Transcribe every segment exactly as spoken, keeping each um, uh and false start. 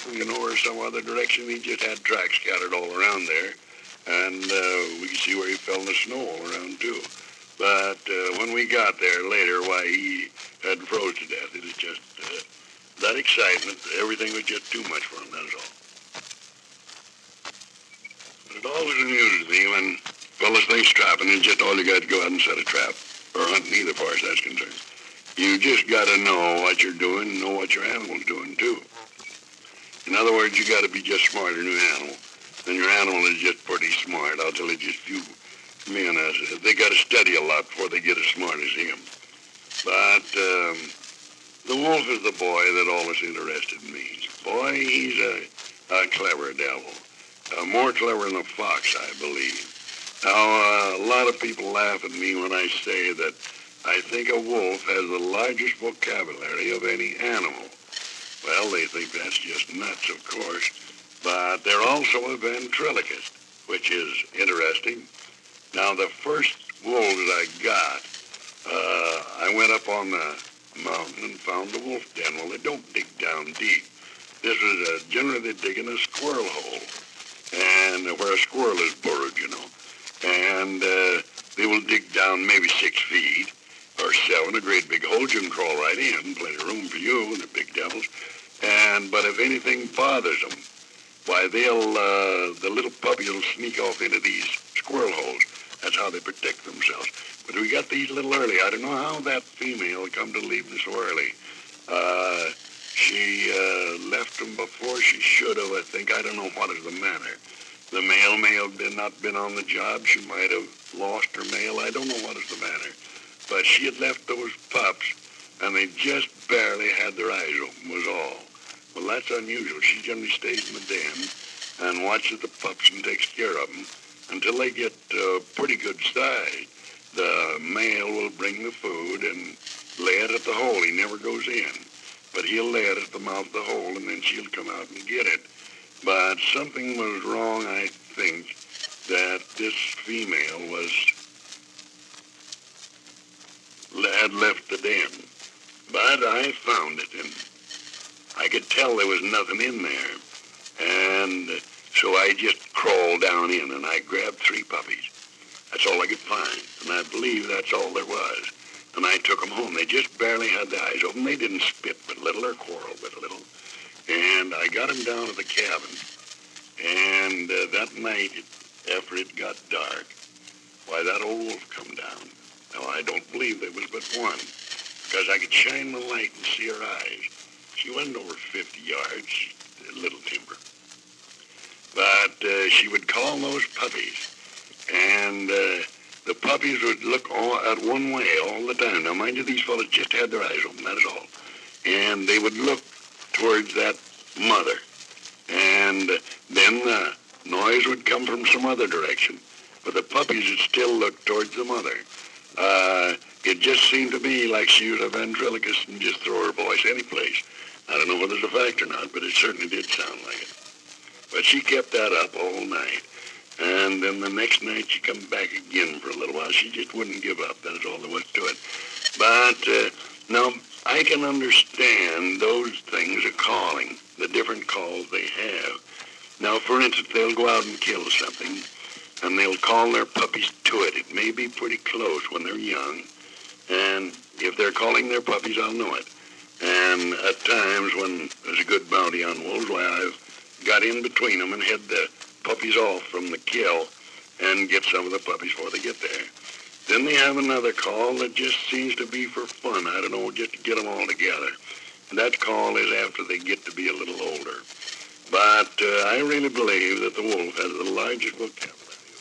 you know, or some other direction. He just had tracks scattered all around there. And uh, we could see where he fell in the snow all around, too. But uh, when we got there later, why, he had froze to death. It was just uh, that excitement. Everything was just too much for him, that is all. But it always amuses me when fellas think trapping is just all you got to go out and set a trap. Or hunting either, far as that's concerned. You just got to know what you're doing and know what your animal's doing, too. In other words, you got to be just smarter than your animal. And your animal is just pretty smart. I'll tell you just few men, uh, they got to study a lot before they get as smart as him. But um, the wolf is the boy that always interested me. Boy, he's a, a clever devil. Uh, more clever than a fox, I believe. Now, uh, a lot of people laugh at me when I say that I think a wolf has the largest vocabulary of any animal. Well, they think that's just nuts, of course. But they're also a ventriloquist, which is interesting. Now, the first wolves I got, uh, I went up on the mountain and found the wolf den. Well, they don't dig down deep. This was uh, generally they dig in a squirrel hole, and uh, where a squirrel is burrowed, you know. And uh, they will dig down maybe six feet or seven, a great big hole. You can crawl right in, plenty of room for you, and they're big devils. And but if anything bothers them, why, they'll, uh, the little puppies will sneak off into these squirrel holes. That's how they protect themselves. But we got these a little early. I don't know how that female come to leave them so early. Uh, she uh, left them before she should have, I think. I don't know what is the matter. The male may have been not been on the job. She might have lost her male. I don't know what is the matter. But she had left those pups, and they just barely had their eyes open, was all. Well, that's unusual. She generally stays in the den and watches the pups and takes care of them until they get uh, pretty good size. The male will bring the food and lay it at the hole. He never goes in, but he'll lay it at the mouth of the hole, and then she'll come out and get it. But something was wrong, I think, that this female was had left the den. But I found it, and I could tell there was nothing in there. And so I just crawled down in, and I grabbed three puppies. That's all I could find, and I believe that's all there was. And I took them home. They just barely had their eyes open. They didn't spit but little or quarrel but a little. And I got them down to the cabin. And uh, that night, after it got dark, why, that old wolf come down. Now, I don't believe there was but one, because I could shine the light and see her eyes. She went over fifty yards, a little timber. But uh, she would call those puppies, and uh, the puppies would look all, at one way all the time. Now, mind you, these fellas just had their eyes open, that is all. And they would look towards that mother. And then the noise would come from some other direction. But the puppies would still look towards the mother. Uh, it just seemed to me like she was a ventriloquist and just throw her voice any place. I don't know whether it's a fact or not, but it certainly did sound like it. But she kept that up all night. And then the next night she come back again for a little while. She just wouldn't give up. That is all there was to it. But uh, now I can understand those things are calling, the different calls they have. Now, for instance, they'll go out and kill something, and they'll call their puppies to it. It may be pretty close when they're young. And if they're calling their puppies, I'll know it. And at times when there's a good bounty on wolves, why, I've got in between them and head the puppies off from the kill and get some of the puppies before they get there. Then they have another call that just seems to be for fun. I don't know, just to get them all together. And that call is after they get to be a little older. But uh, I really believe that the wolf has the largest vocabulary.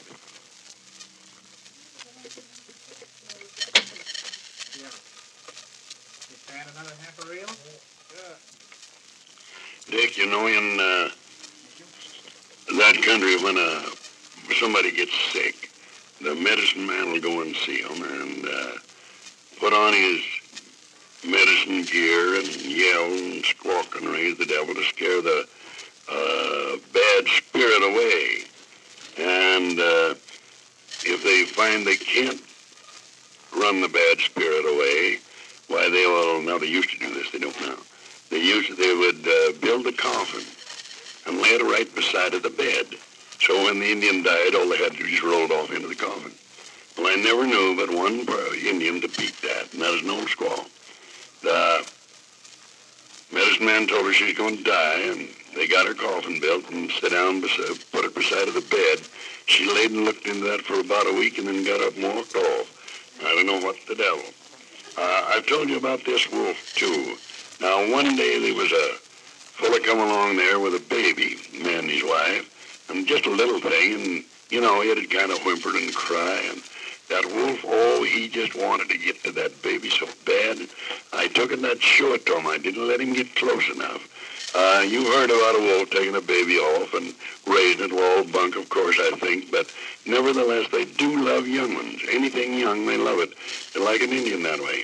Another half a reel? Yeah. Dick, you know, in uh, that country, when uh, somebody gets sick, the medicine man will go and see him and uh, put on his medicine gear and yell and squawk and raise the devil to scare the uh, bad spirit away. And uh, if they find they can't run the bad spirit away, why, they will, now they used to do this, they don't now. They used to, they would uh, build a coffin laid her right beside of the bed. So when the Indian died, all they had to do was rolled off into the coffin. Well, I never knew but one Indian to beat that, and that was an old squaw. The medicine man told her she was going to die, and they got her coffin built and sat down, beside, put it beside of the bed. She laid and looked into that for about a week and then got up and walked off. I don't know what the devil. Uh, I've told you about this wolf, too. Now, one day there was a fella come along there with a baby, man and his wife, and just a little thing, and, you know, he had to kind of whimper and cry, and that wolf, oh, he just wanted to get to that baby so bad. I took it and I'd show it to him. I didn't let him get close enough. Uh, you heard about a wolf taking a baby off and raising it. Well, all bunk, of course, I think. But nevertheless, they do love young ones. Anything young, they love it. They're like an Indian that way.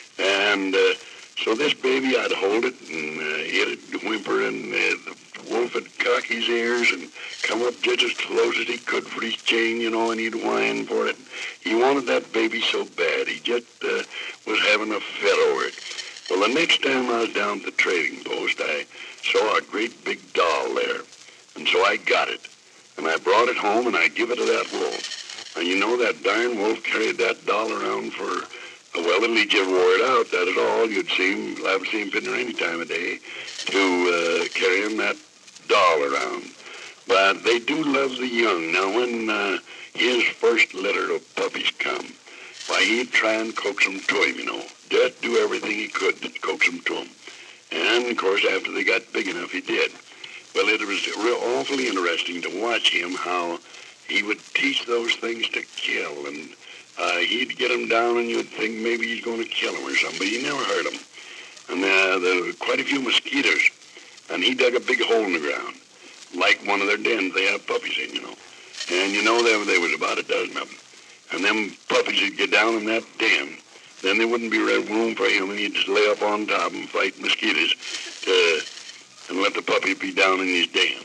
And uh, so this baby, I'd hold it, and uh, he'd whimper, and uh, the wolf would cock his ears and come up just as close as he could for his chain, you know, and he'd whine for it. He wanted that baby so bad. He just uh, was having a fit over it. Well, the next time I was down at the trading post, I saw a great big doll there. And so I got it. And I brought it home, and I give it to that wolf. And you know, that darn wolf carried that doll around for, well, at least you wore it out, that is all. You'd see him, I've seen him putting her any time of day to uh, carrying that doll around. But they do love the young. Now, when uh, his first litter of puppies come, why, he'd try and coax them to him, you know. Just do everything he could to coax them to him. And, of course, after they got big enough, he did. Well, it was real awfully interesting to watch him, how he would teach those things to kill. And uh, he'd get them down, and you'd think maybe he's going to kill them or something, but he never hurt them. And uh, there were quite a few mosquitoes. And he dug a big hole in the ground, like one of their dens they have puppies in, you know. And, you know, there, there was about a dozen of them. And them puppies would get down in that den. Then there wouldn't be room for him, and he'd just lay up on top and fight mosquitoes to, and let the puppy be down in his den.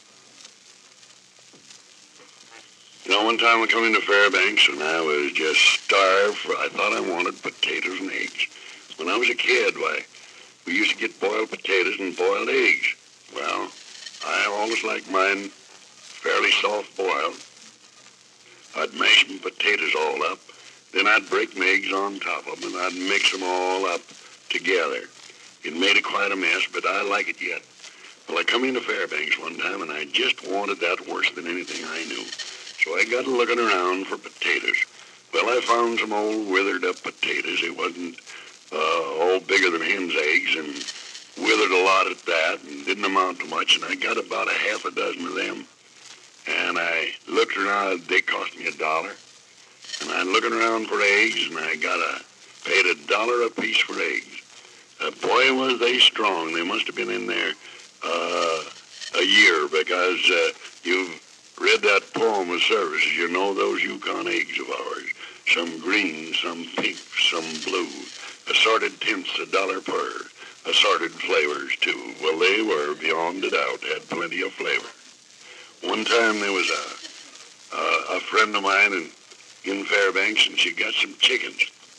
You know, one time I come into Fairbanks, and I was just starved for, I thought I wanted potatoes and eggs. When I was a kid, why, we used to get boiled potatoes and boiled eggs. Well, I always liked mine fairly soft boiled. I'd mash them potatoes all up. Then I'd break my eggs on top of them, and I'd mix them all up together. It made it quite a mess, but I like it yet. Well, I come into Fairbanks one time, and I just wanted that worse than anything I knew. So I got looking around for potatoes. Well, I found some old withered up potatoes. It wasn't uh, all bigger than hen's eggs, and withered a lot at that, and didn't amount to much, and I got about a half a dozen of them. And I looked around, they cost me a dollar. And I'm looking around for eggs, and I got a, paid a dollar a piece for eggs. Uh, boy, was they strong. They must have been in there uh, a year, because uh, you've read that poem of services. You know those Yukon eggs of ours. Some green, some pink, some blue. Assorted tints, a dollar per. Assorted flavors, too. Well, they were, beyond a doubt, had plenty of flavor. One time there was a, a, a friend of mine in, in Fairbanks, and she got some chickens.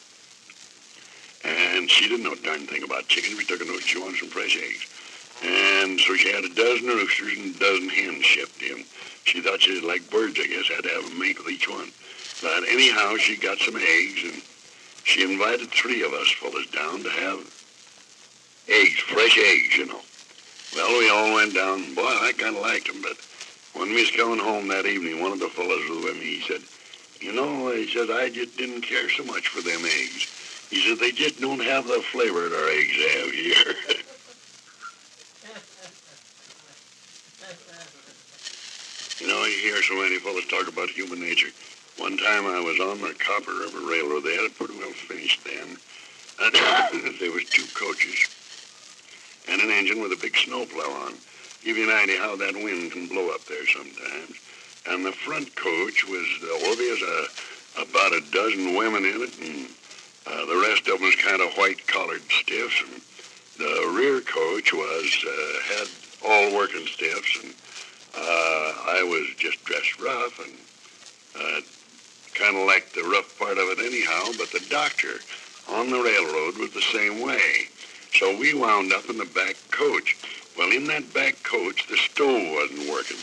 And she didn't know a darn thing about chickens. We took a note she wanted some fresh eggs. And so she had a dozen roosters and a dozen hens shipped in. She thought she did like birds, I guess, had to have a mate with each one. But anyhow, she got some eggs, and she invited three of us fellas down to have eggs, fresh eggs, you know. Well, we all went down. Boy, I kind of liked them, but when we was coming home that evening, one of the fellows was with me. He said, you know, he said, I just didn't care so much for them eggs. He said, they just don't have the flavor that our eggs have here. You know, you hear so many fellows talk about human nature. One time I was on the Copper River Railroad. They had it pretty well finished then. And there was two coaches and an engine with a big snowplow on. Give you an idea how that wind can blow up there sometimes. And the front coach was, oh, there's a, about a dozen women in it, and uh, the rest of them was kind of white-collared stiffs. And the rear coach was, uh, had all working stiffs, and uh, I was just dressed rough, and uh, kind of liked the rough part of it anyhow, but the doctor on the railroad was the same way. So we wound up in the back coach. Well, in that back coach, the stove wasn't working.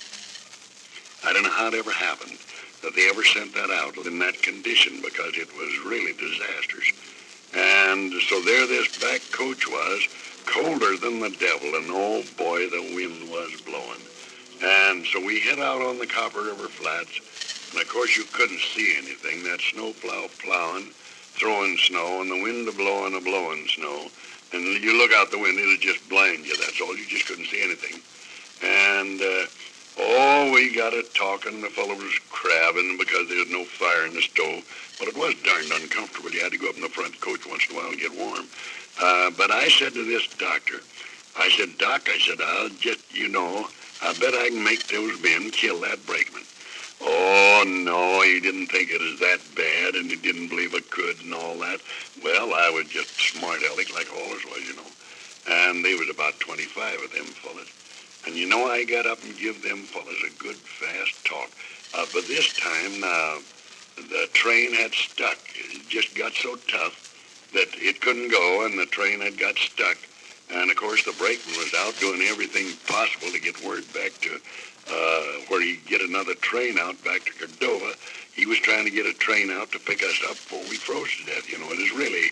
I don't know how it ever happened that they ever sent that out in that condition, because it was really disastrous. And so there this back coach was, colder than the devil, and oh boy, the wind was blowing. And so we hit out on the Copper River Flats, and of course you couldn't see anything. That snow plow plowing, throwing snow, and the wind a-blowing, a-blowing snow. And you look out the window, it'll just blind you, that's all. You just couldn't see anything. And, uh, oh, we got it talking. The fellow was crabbing because there was no fire in the stove. But it was darned uncomfortable. You had to go up in the front coach once in a while and get warm. Uh, but I said to this doctor, I said, Doc, I said, I'll just, you know, I bet I can make those men kill that brakeman. Oh, no, he didn't think it was that bad, and he didn't believe it could and all that. Well, I was just smart-aleck like always was, you know. And there was about twenty-five of them fellas. And you know, I got up and give them fellas a good, fast talk. Uh, but this time, uh, the train had stuck. It just got so tough that it couldn't go, and the train had got stuck. And, of course, the brakeman was out doing everything possible to get word back to uh, where he'd get another train out back to Cordova. He was trying to get a train out to pick us up before we froze to death. You know, it was really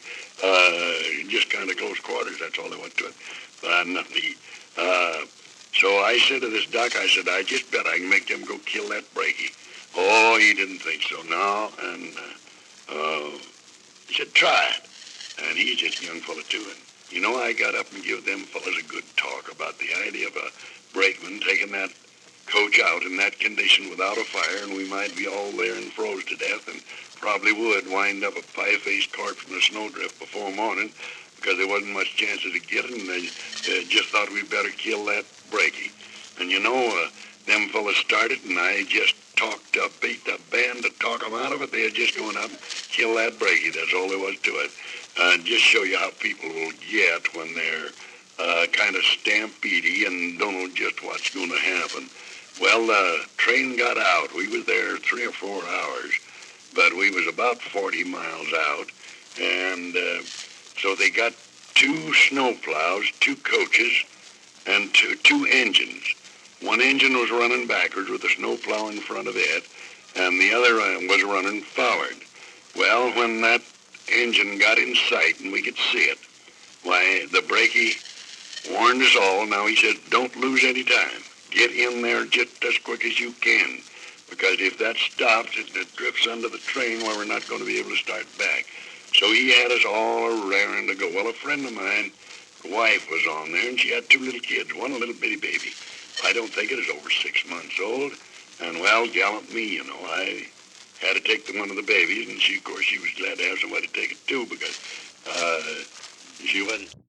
uh, just kind of close quarters. That's all there was to it. But I'm nothing to eat. Uh, so I said to this doc, I said, I just bet I can make them go kill that Brakey. Oh, he didn't think so. No, and uh, uh, he said, try it. And he's just a young fella, too. And, you know, I got up and give them fellas a good talk about the idea of a brakeman taking that coach out in that condition without a fire, and we might be all there and froze to death, and probably would wind up a pie-faced corpse in the snowdrift before morning, because there wasn't much chance of to get it, and they uh, just thought we'd better kill that Brakey. And you know, uh, them fellas started, and I just talked up, beat the band to talk them out of it. They were just going up and kill that Brakey. That's all there was to it. Uh, just show you how people will get when they're uh, kind of stampede-y and don't know just what's going to happen. Well, the uh, train got out. We was there three or four hours, but we was about forty miles out, and uh, so they got two snow plows, two coaches, and two, two engines. One engine was running backwards with a snow plow in front of it, and the other uh, was running forward. Well, when that engine got in sight and we could see it, why, the Brakey warned us all. Now, he said, don't lose any time. Get in there just as quick as you can, because if that stops, it, it drifts under the train where we're not going to be able to start back. So he had us all raring to go. Well, a friend of mine, wife was on there, and she had two little kids, one a little bitty baby. I don't think it is over six months old. And, well, gallant me, you know, I had to take the one of the babies, and she, of course, she was glad to have somebody take it, too, because uh, she wasn't...